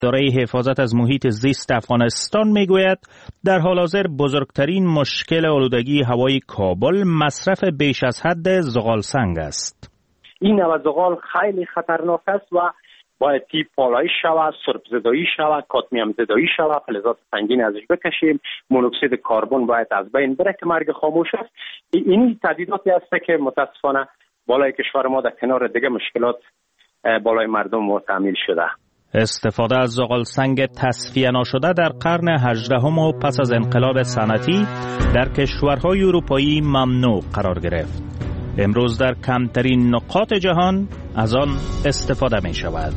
اداره حفاظت از محیط زیست افغانستان میگوید در حال حاضر بزرگترین مشکل آلودگی هوای کابل مصرف بیش از حد زغالسنگ است. این نوع زغال خیلی خطرناک است و باید پالایش شود، سرب زدایی شود، کادمیم زدایی شود، فلزات سنگین ازش بکشیم، مونوکسید کربن باید از بین بره که مرگ خاموش است. این تهدیداتی است که متاسفانه بالای کشور ما در کنار دیگه مشکلات بالای مردم تعمیل شده. استفاده از زغالسنگ تصفیه نشده در قرن 18 و پس از انقلاب صنعتی در کشورهای اروپایی ممنوع قرار گرفت. امروز در کمترین نقاط جهان از آن استفاده می شود.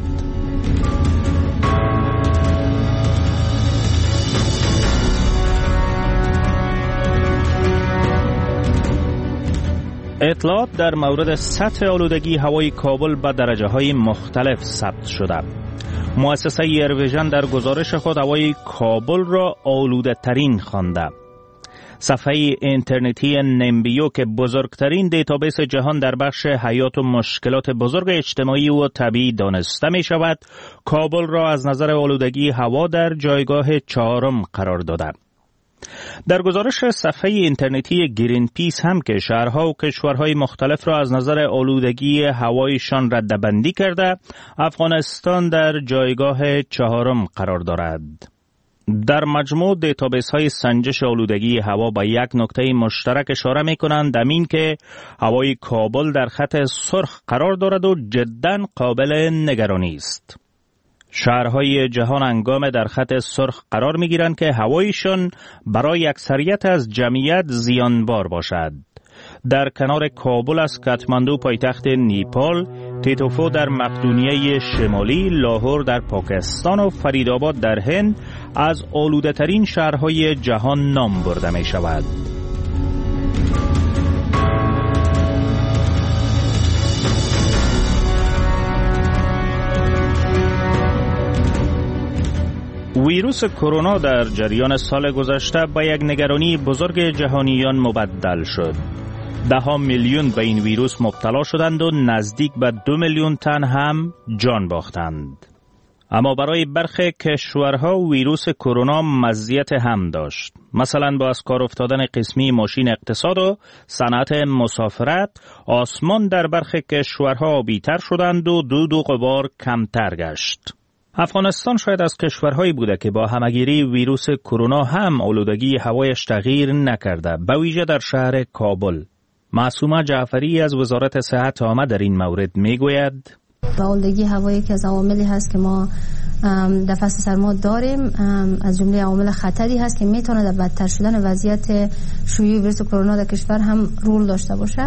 اطلاعات در مورد سطح آلودگی هوای کابل به درجه‌های مختلف ثبت شده. مؤسسه ایرویژن در گزارش خود هوای کابل را آلوده ترین خوانده. صفحه اینترنتی نمبیو که بزرگترین دیتابیس جهان در بخش حیات و مشکلات بزرگ اجتماعی و طبیعی دانسته می شود، کابل را از نظر آلودگی هوا در جایگاه 4 قرار داده. در گزارش صفحه اینترنتی گرین پیس هم که شهرها و کشورهای مختلف را از نظر آلودگی هوایشان رده‌بندی کرده، افغانستان در جایگاه 4 قرار دارد. در مجموع دیتابیس های سنجش آلودگی هوا با یک نکته مشترک اشاره می کنند، این که هوای کابل در خط سرخ قرار دارد و جداً قابل نگرانی است. شهرهای جهان هنگام در خط سرخ قرار می گیرند که هوایشان برای اکثریت از جمعیت زیانبار باشد. در کنار کابل از کاتماندو پایتخت نیپال، تیتوفو در مقدونیه شمالی، لاهور در پاکستان و فریدآباد در هند از آلوده ترین شهرهای جهان نام برده می شود. ویروس کرونا در جریان سال گذشته با یک نگرانی بزرگ جهانیان مبدل شد. 10 میلیون به این ویروس مبتلا شدند و نزدیک به 2 میلیون تن هم جان باختند. اما برای برخی کشورها ویروس کرونا مزیت هم داشت. مثلا با از کار افتادن قسمی ماشین اقتصاد و صنعت مسافرت، آسمان در برخی کشورها آبی‌تر شدند و دود و غبار کمتر گشت. افغانستان شاید از کشورهایی بوده که با همگیری ویروس کرونا هم آلودگی هوایش تغییر نکرده، به ویژه در شهر کابل. معصومه جعفری از وزارت صحت عامه در این مورد میگوید: آلودگی هوایی که از عواملی هست که ما در فصل سرما داریم، از جمله عوامل خطری هست که میتونه در بدتر شدن وضعیت شیوع ویروس کرونا در کشور هم رول داشته باشه،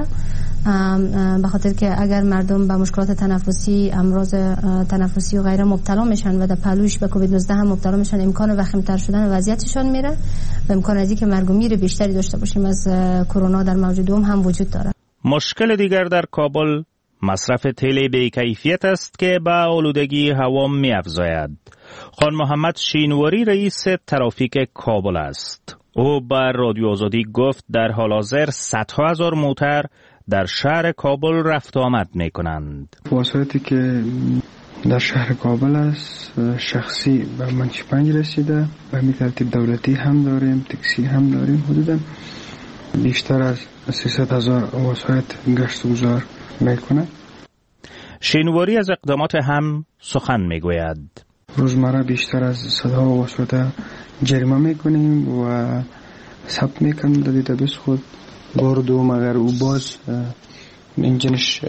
به خاطر که اگر مردم به مشکلات تنفسی، امراض تنفسی و غیره مبتلا میشن و در پهلوش به کووید 19 هم مبتلا میشن، امکان وخیم‌تر شدن وضعیتشان میره و امکان از اینکه مرگ و میر بیشتری داشته باشیم از کرونا در موج دوم هم وجود داره. مشکل دیگر در کابل مصرف تیل بی‌کیفیت است که به آلودگی هوا می‌افزاید. خان محمد شینواری رئیس ترافیک کابل است. او بر رادیو آزادی گفت در حال حاضر صدها هزار موتر در شهر کابل رفت و آمد می‌کنند. وسایلی که در شهر کابل است شخصی به منچ 5 رسیده، به همین ترتیب دولتی هم داریم، تاکسی هم داریم. حدوداً بیشتر از 300,000 وسایت گشت و گذار میکنه. شینواری از اقدامات هم سخن میگوید: روزمره بیشتر از صدها وسایت جریمه میکنیم و ثبت میکنیم در دیتابیس خود. بار دوم اگر او باز انجینش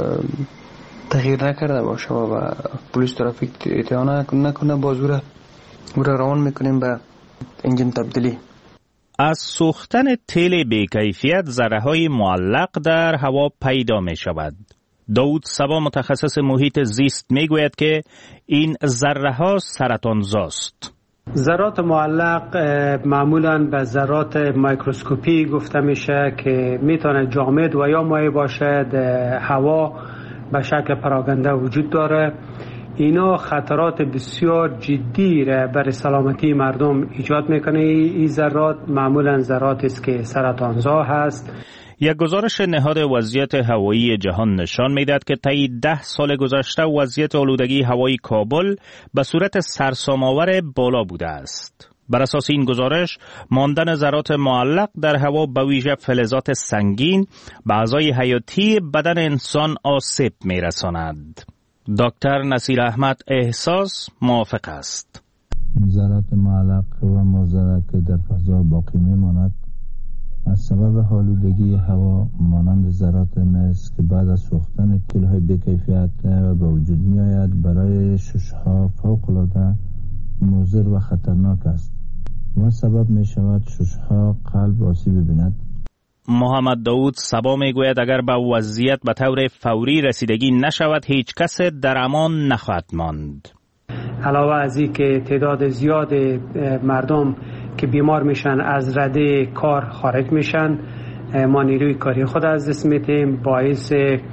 تغییر نکرده باشه و پلیس ترافیک اطاعت نکنه، باز او را روان میکنیم به انجین تبدیلی. از سوختن تیل بی‌کیفیت ذره‌های معلق در هوا پیدا می شود. داود صبا متخصص محیط زیست می گوید که این ذره‌ها سرطانزاست. ذرات معلق معمولاً به ذرات میکروسکوپی گفته میشه که میتونه جامد و یا مایع باشد. هوا به شکل پراکنده وجود داره. اینا خطرات بسیار جدی را برای سلامتی مردم ایجاد میکنه. این ذرات معمولاً ذراتی است که سرطانزا هست. یک گزارش نهاد وضعیت هوایی جهان نشان می‌دهد که طی 10 سال گذشته وضعیت آلودگی هوایی کابل به صورت سرسام‌آور بالا بوده است. بر اساس این گزارش، ماندن ذرات معلق در هوا به ویژه فلزات سنگین به اعضای حیاتی بدن انسان آسیب می‌رساند. دکتر نصیر احمد احساس موافق است. ذرات معلق و مضر که در فضا باقی می‌ماند از سبب آلودگی هوا مانند ذرات مس که بعد از سوختن تیل‌های بی‌کیفیت به وجود می‌آید برای شش‌ها فوق‌العاده مضر و خطرناک است و سبب می‌شود شش‌ها قلب آسیب ببیند. محمد داود صبا میگوید اگر به وضعیت به طور فوری رسیدگی نشود هیچ کس در امان نخواهد ماند. علاوه از این که تعداد زیاد مردم که بیمار میشن از رده کار خارج میشن، ما نیروی کاری خود از دست میدیم، باعث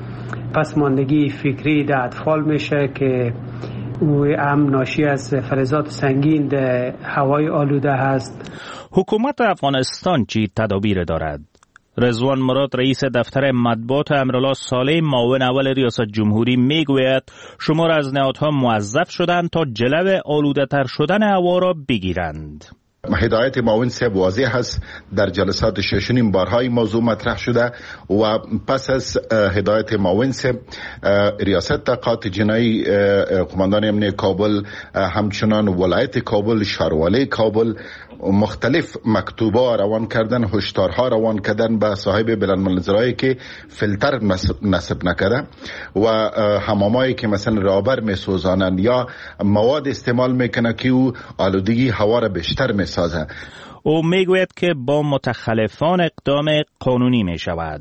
پسماندگی فکری در اطفال میشه که او هم ناشی از فلزات سنگین در هوای آلوده هست. حکومت افغانستان چی تدابیر دارد؟ رضوان مراد رئیس دفتر مطبوعات امرالله صالح معاون اول ریاست جمهوری میگوید شمار از نهادها موظف شدند تا جلو آلوده تر شدن هوا را بگیرند. هدایت معاون صاحب واضح است، در جلسات 6 بارهای موضوع مطرح شده و پس از هدایت معاون صاحب ریاست تحقیقات جنایی قماندان امنیت کابل همچنان ولایت کابل شاروالی کابل مختلف مکتوبا روان کردن، هشدارها روان کردن به صاحب بلندمنظرهایی که فیلتر نصب نکرده و حمامایی که مثلا رابر میسوزانند یا مواد استعمال میکنه که او آلودگی هوا را بیشتر میسازه. او میگوید که با متخلفان اقدام قانونی میشود.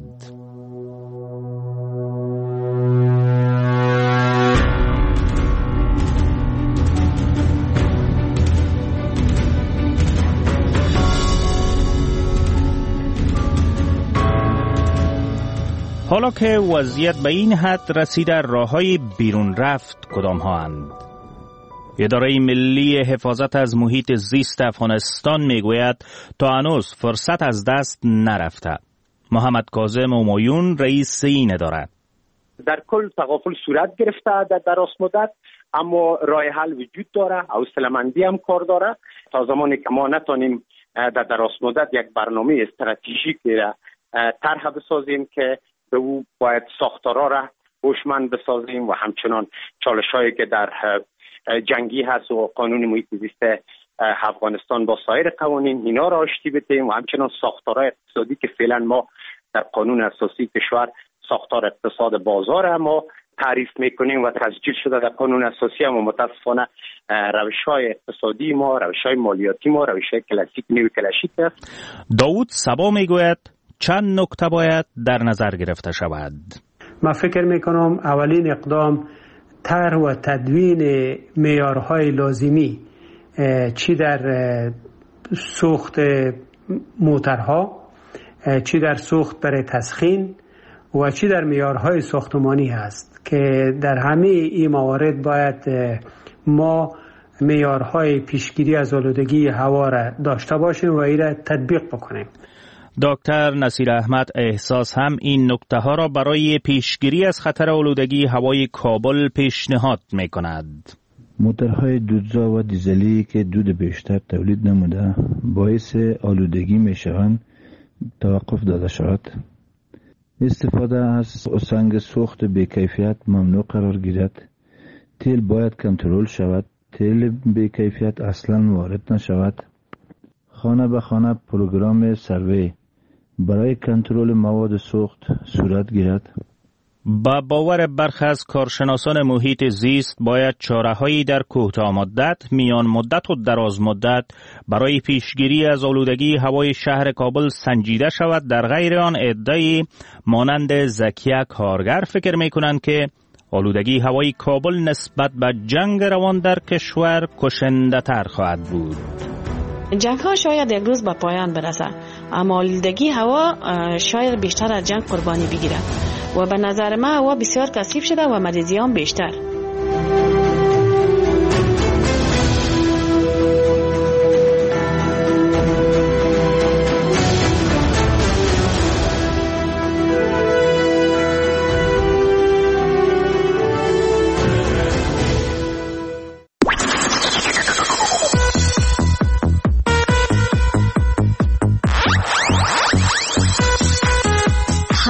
حالا که وضعیت به این حد رسیده، راه‌های بیرون رفت کدام ها اند؟ اداره ملی حفاظت از محیط زیست افغانستان میگوید تا هنوز فرصت از دست نرفته. محمد کاظم همایون رئیس این اداره: در کل تغافل صورت گرفته در دراز مدت، اما راه حل وجود داره، حوصله‌مندی هم کار داره. تا زمانی که ما نتونیم در دراز مدت یک برنامه استراتژیک طرح بسازیم که به او باید ساختارا را هوشمند بسازیم و همچنان چالش‌هایی که در جنگی هست و قانون محیط زیست افغانستان با سایر قوانین اینا را آشتی بدیم و همچنان ساختارهای اقتصادی که فعلا ما در قانون اساسی کشور ساختار اقتصاد بازار ما تعریف میکنیم و تسجیل شده در قانون اساسی، اما متاسفانه روش‌های اقتصادی ما، روش‌های مالیاتی ما، روش‌های کلاسیک نیو کلاسیک است. داود صبا میگوید چند نکته باید در نظر گرفته شود. من فکر میکنم اولین اقدام طرح و تدوین معیارهای لازمی، چی در سوخت موترها، چی در سوخت برای تسخین و چی در معیارهای ساختمانی هست که در همه این موارد باید ما معیارهای پیشگیری از آلودگی هوا را داشته باشیم و این را تطبیق بکنیم. دکتر نصیر احمد احساس هم این نکته ها را برای پیشگیری از خطر آلودگی هوای کابل پیشنهاد می کند. موتورهای دودزا و دیزلی که دود بیشتر تولید نموده باعث آلودگی می شوند توقف داده شود. استفاده از سنگ سوخت بی‌کیفیت ممنوع قرار گیرد. تیل باید کنترل شود. تیل بی‌کیفیت اصلا وارد نشود. خانه به خانه پروگرام سروی برای کنترل مواد سوخت صورت گیرد. با باور برخی از کارشناسان محیط زیست باید چاره‌هایی در کوتاه مدت، میان مدت و دراز مدت برای پیشگیری از آلودگی هوای شهر کابل سنجیده شود. در غیر آن عده‌ای مانند زکیه کارگر فکر می‌کنند که آلودگی هوای کابل نسبت به جنگ روان در کشور کشنده‌تر خواهد بود. جنگ ها شاید یک روز به پایان برسه، اما آلودگی هوا شاید بیشتر از جنگ قربانی بگیرد و به نظر من هوا بسیار کثیف شده و مریضیان بیشتر.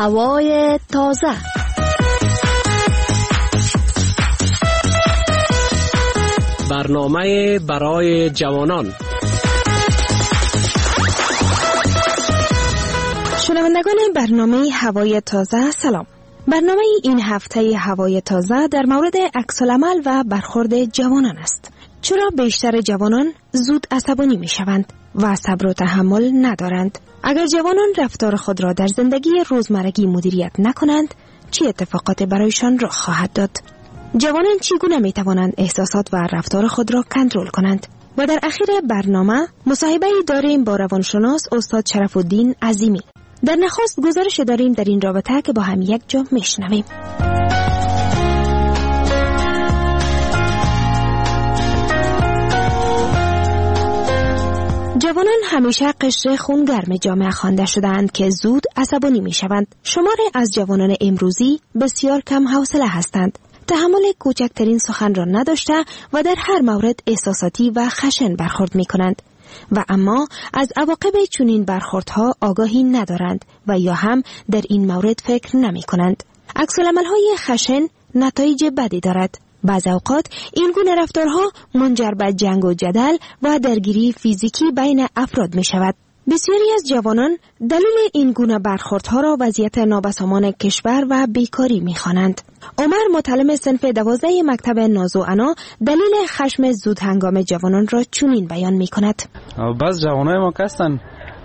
هوای تازه. برنامه برای جوانان. شنوندگان برنامه هوای تازه سلام. برنامه این هفته هوای تازه در مورد عکس‌العمل و برخورد جوانان است. چرا بیشتر جوانان زود عصبانی می شوند و صبر و تحمل ندارند؟ اگر جوانان رفتار خود را در زندگی روزمرگی مدیریت نکنند، چه اتفاقاتی برایشان رخ خواهد داد؟ جوانان چگونه می توانند احساسات و رفتار خود را کنترل کنند؟ و در اخیر برنامه مصاحبه‌ای داریم با روانشناس استاد شرف‌الدین عظیمی. در نخست گزارش داریم در این رابطه که با هم یک جا میشنویم. جوانان همیشه قشر خونگرم جامعه خوانده شده‌اند که زود عصبانی می‌شوند. شمار از جوانان امروزی بسیار کم حوصله هستند. تحمل کوچکترین سخن را نداشته و در هر مورد احساساتی و خشن برخورد می‌کنند. و اما از عواقب چنین برخوردها آگاهی ندارند و یا هم در این مورد فکر نمی کنند. عکس‌العمل‌های خشن نتایج بدی دارد. بعض اوقات این گونه رفتارها منجر به جنگ و جدل و درگیری فیزیکی بین افراد می شود. بسیاری از جوانان دلیل این گونه برخوردها را وضعیت نابسامان کشور و بیکاری می خوانند. عمر متعلم صنف 12 مکتب ناز و عنا دلیل خشم زود هنگام جوانان را چنین بیان می کند. بعض جوانای ما هستن،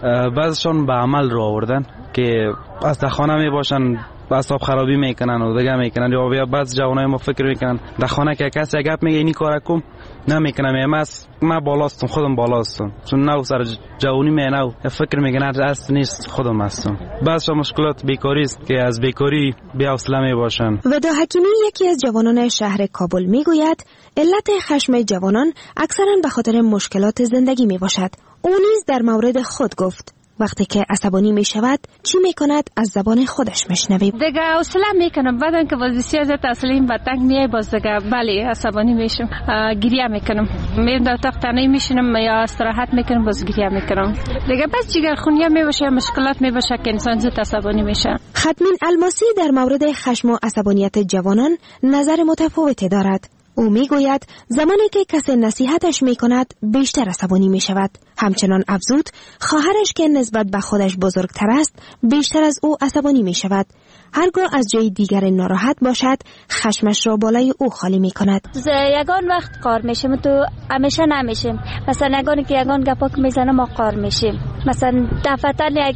بعضشان به عمل رو آوردن که از در خانه می باشن اعصاب خرابی میکنن و دیگه میکنن، یا بعض جوانای ما فکر میکنن در خانه که کسی گپ میگه اینی کارا کن نمیکنم، من بالاستم، خودم بالاستم، چون نو سر جوانی مینو فکر میکنن اصل نیست، خودم هستم. بعضش مشکلات بیکاری است که از بیکاری بی‌حوصله میباشن. ودا حکیمی یکی از جوانان شهر کابل میگوید علت خشم جوانان اکثرا به خاطر مشکلات زندگی میباشد. او نیز در مورد خود گفت وقتی که عصبانی می شود چی می کند از زبان خودش میشنویم. دیگه حوصله میکنم، بعدن که وضعیت زیاد اصلیم و تنگ میای باز دیگه بله عصبانی میشم، گریه میکنم، میرم در اتاق تنهایی میشینم یا استراحت میکنم باز گریه میکنم. دیگه بس جگرخونی میباشه، مشکلات میباشه که انسان زود عصبانی میشه. ختمین الماسی در مورد خشم و عصبانیت جوانان نظر متفاوتی دارد. او میگوید زمانی که کسی نصیحتش میکند بیشتر عصبانی میشود. همچنان افزود خواهرش که نسبت به خودش بزرگتر است بیشتر از او عصبانی میشود. هرگاه از جای دیگر ناراحت باشد خشمش را بالای او خالی میکند. یگان وقت قار میشم تو همیشه نمیشم، مثلا یگانی که یگان گپاک میزنم ما قار میشیم، مثلا دفتر یک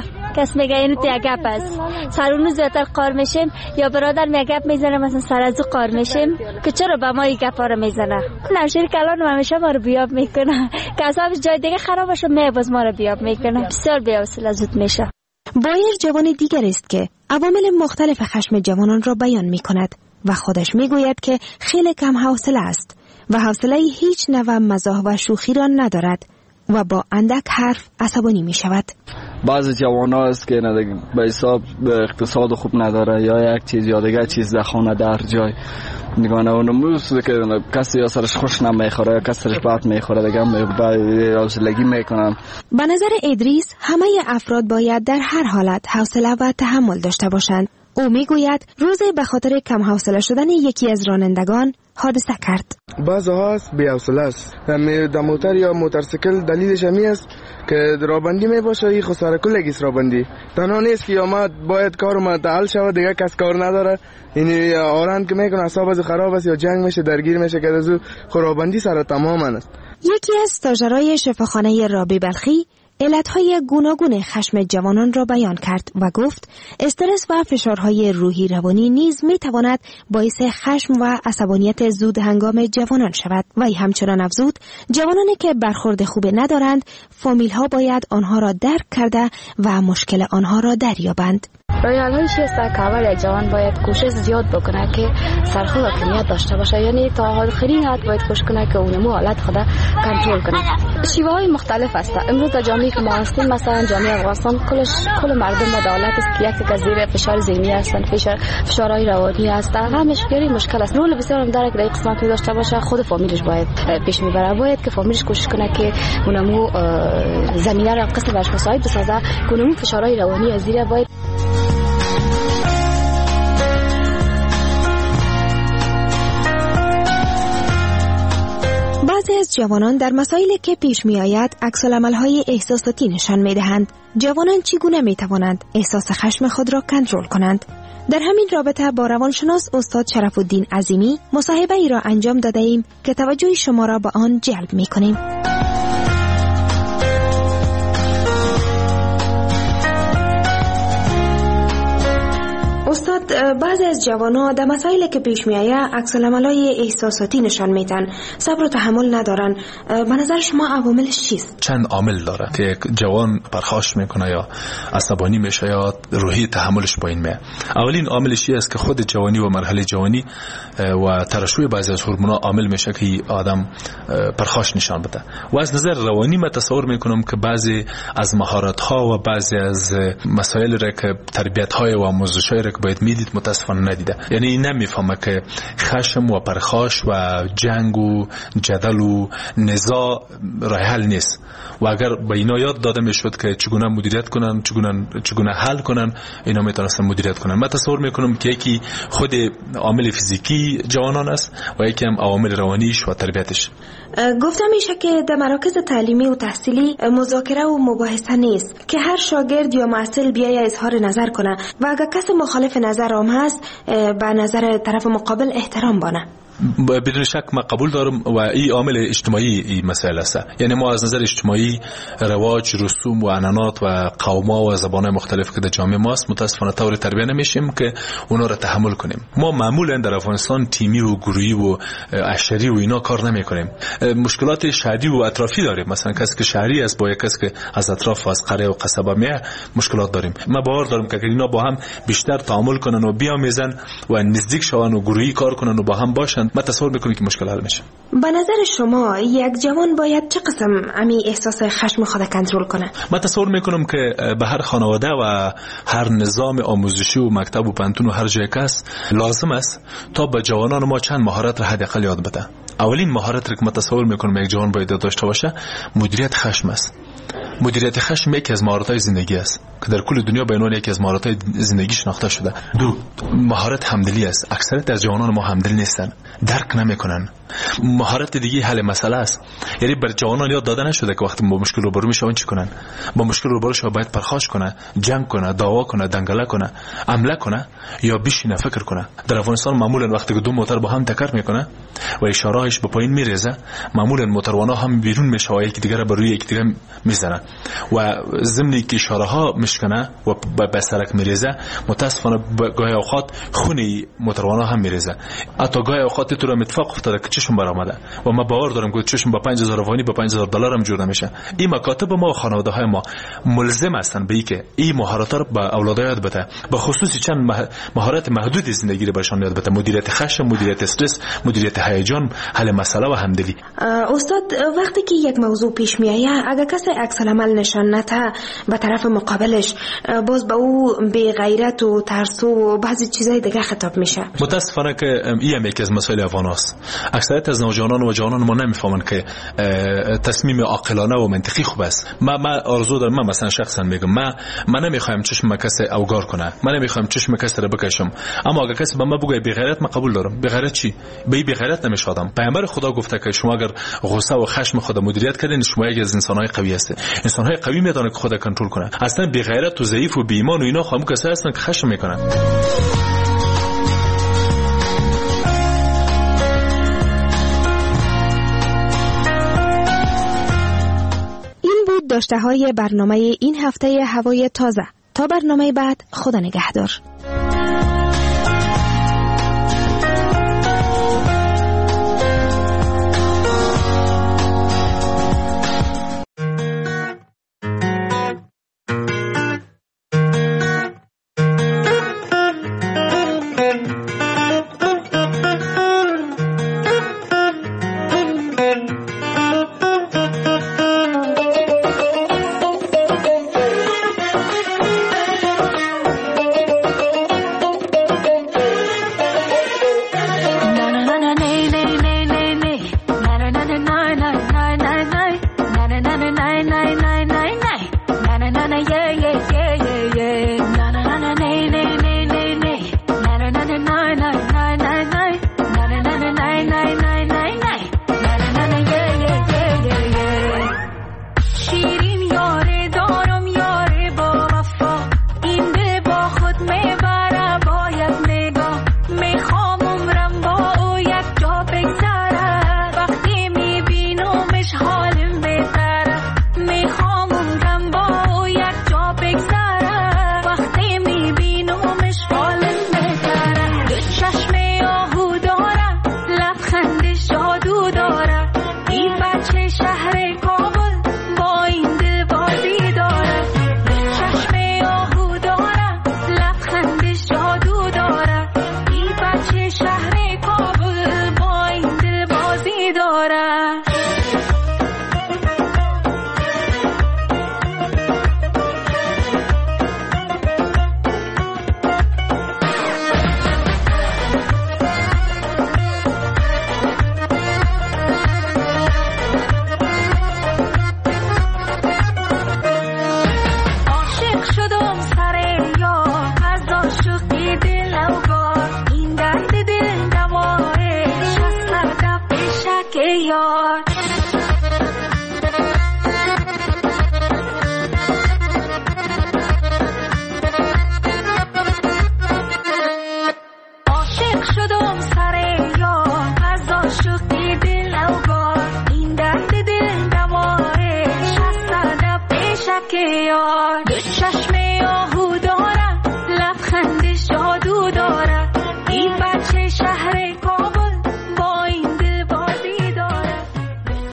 کس میگه اینو تو یک گپ است سرونو زیادتر قار میشیم، یا برادر میگه گپ میزنه مثلا سر از او قار میشیم که چرا به ما این گپا رو میزنه. نمشیر کلان همیشه ما رو بیاب میکنه که اصلا جای دیگه خراب بشه باز ما رو بیاب میکنه، بسیار بی‌حوصله زود میشه. بایر جوان دیگر است که عوامل مختلف خشم جوانان را بیان میکند و خودش میگوید که خیلی کم حوصله است و حوصله هیچ نوع مزاح و شوخی را ندارد و با اندک حرف عصبانی می شود. بعضی جوانا است که به حساب اقتصاد خوب نداره یا یک چیز یا دیگه چیز در خانه در جای نگانه اونموز که کسی یا سرش خوش نمیخوره یا کسی سرش بد میخوره دیگه حوصلگی میکنن. به نظر ادریس همه افراد باید در هر حالت حوصله و تحمل داشته باشند. او میگوید روزی به خاطر کم حوصله شدن یکی از رانندگان حادثه کرد. بعضها هست بی‌حوصله است، در موتر یا موتورسیکل دلیلش همی است که رابندی می باشه، این خود سرکلگیست رابندی تنها نیست که یا ما باید کارم حل شود دیگه کس کار نداره، این آرند که میکنه اعصاب از خراب است یا جنگ میشه درگیر میشه که از خرابندی سر تمام است. یکی از استاژرای شفاخانه رابی بلخی علتهای گوناگون خشم جوانان را بیان کرد و گفت استرس و فشارهای روحی روانی نیز می تواند باعث خشم و عصبانیت زود هنگام جوانان شود. و همچنان افزود جوانانی که برخورد خوب ندارند فامیل ها باید آنها را درک کرده و مشکل آنها را دریابند. رایال‌های است که اول جوان باید کوشش زیاد بکنه که سرخوش حاکمیت داشته باشه، یعنی تا آخرین حد باید کوشش کنه که اونمو حالت خود کنترل کنه. شیوه‌های مختلف است. امروز در جامعه که ما هستیم مثلا جامعه افغانستان کل مردم با دولت است که یک زیر فشار ذهنی هستند، فشارهای روانی هستند، همش مشکل است. رول بسیار هم داره که در قسمت داشته باشه، خود فامیلش باید پیش میبره، باید که فامیلش کوشش کنه که اونمو زمینه را قسم برش مساعد بسازه، اونمو فشارهای روانی از زیر باید. بعضی از جوانان در مسائلی که پیش می آید عکس‌العمل‌های احساساتی نشان می دهند. جوانان چگونه می توانند احساس خشم خود را کنترل کنند؟ در همین رابطه با روانشناس استاد شرف‌الدین عظیمی مصاحبه ای را انجام داده ایم که توجه شما را به آن جلب می کنیم. استاد، بعضی از جوانان در مسائلی که پیش می آید عکس‌العمل‌های احساساتی نشان میدن، صبر و تحمل ندارن. به نظر شما عواملش چیست؟ چند عامل داره که یک جوان پرخاش میکنه یا عصبانی میشه یا روحی تحملش پایین میاد. اولین عاملش است که خود جوانی و مرحله جوانی و ترشح بعضی از هورمونا عامل میشه که آدم پرخاش نشان بده. و از نظر روانی من تصور میکنم که بعضی از مهارت ها و بعضی از مسائل را که تربیت های و آموزش های را که باید میدید متاسفانه ندیده. یعنی نمیفهمه که خشم و پرخاش و جنگ و جدل و نزاع راه حل نیست. و اگر به اینا یاد داده میشد که چگونه مدیریت کنن، چگونه حل کنن، اینا میتونستن مدیریت کنن. من تصور میکنم که یکی خود عامل فیزیکی جوانان است و یکی هم عوامل روانیش و تربیتش. گفتم میشه که در مراکز تعلیمی و تحصیلی مذاکره و مباحثه نیست که هر شاگرد یا محصل بیاید اظهار نظر کنه و اگر کسی مخالف نظر هم هست به نظر طرف مقابل احترام بانه. بدون شک من قبول دارم و این عامل اجتماعی این مسئله است. یعنی ما از نظر اجتماعی رواج، رسوم و عنعنات و قوم‌ها و زبان‌های مختلف که در جامعه ماست متأسفانه طور تربیت نمیشیم که اونا را تحمل کنیم. ما معمولا در افغانستان تیمی و گروهی و عشری و اینا کار نمی‌کنیم. مشکلات شهری و اطرافی داریم. مثلا کسی که شهری است با کسی که از اطراف و از قریه و قصبه میاد مشکلات داریم. من باور دارم که اگر اینا با هم بیشتر تعامل کنن و بیامیزن و نزدیک شون و گروهی کار کنن و با هم باشن من تصور میکنم که مشکل حل میشه. به نظر شما یک جوان باید چه قسم احساس خشم خود کنترل کنه؟ من تصور میکنم که به هر خانواده و هر نظام آموزشی و مکتب و پانتون و هر جای کس لازم است تا به جوانان ما چند مهارت را حداقل یاد بده. اولین مهارت که من تصور میکنم یک جوان باید داشته باشه مدیریت خشم است. مدیریت خشم یکی از مهارت‌های زندگی است که در کل دنیا به عنوان یکی از مهارت‌های زندگی شناخته شده. دو، مهارت همدلی است. اکثریت از جوانان ما همدل نیستن، درک نمی‌کنن. مهارت دیگه حل مسئله است. یعنی بر جوانان یاد داده نشده که وقتی با مشکل روبرو میشن چی کنن. با مشکل روبرو شو باید پرخاش کنه، جنگ کنه، دعوا کنه، دنگله کنه، عمله کنه یا بشینه فکر کنه. در افغانستان معمولا وقتی که دو موتور با هم تکر میکنه و اشاره‌اش به پایین میریزه معمولا موتوروانا هم بیرون میشه و یکی دیگه را بر روی یکی دیگه میزنه و ضمنی که اشاره ها میشکنه و به سرک میریزه متاسفانه گاهی اوقات خونی موتوروانا هم میریزه. حتی گاهی اوقات تو را اتفاق افتاده که چشم برآمده و ما باور دارم که چشم با 5000 افغانی با $5000 هم جور نمیشه. این مکاتب ما و خانواده های ما ملزم هستن به اینکه این مهارت‌ها رو به اولادها یاد بده، به خصوص چند مهارت محدود زندگی رو بهشون یاد بده: مدیریت خشم، مدیریت استرس، مدیریت هیجان، حل مسئله و همدلی. استاد، وقتی که یک موضوع پیش میاد اگر کسی عکس العمل نشان نده به طرف مقابلش باز به او بی غیرت و ترس و بعضی چیزای دیگه خطاب میشه. متاسفانه که این هم یکی از مسائل افغان است. اکثریت از نوجوانان و جوانان ما نمیفهمن که تصمیم عاقلانه و منطقی خوب است. من آرزو دارم، من مثلا شخصا میگم من نمیخوایم چشم کسی اوگار کنه، من نمیخوایم چشم کسی رو بکشم، اما اگر کسی به من بگه بی غیرت من قبول دارم. بی غیرت چی؟ بی غیرت نمیشادم. پیامبر خدا گفته که شما اگر غصه و خشم خود مدیریت کردین شما یکی از انسان‌های قوی هستید. انسان‌های قوی میدونن که خود کنترل کنه. اصلا بی غیرت و ضعیف و بی ایمان و اینا خامو کسایی هستن که خشم میکنن. این بود داشته های برنامه این هفته هوای تازه. تا برنامه بعد، خدا نگهدار. که یار دو چشم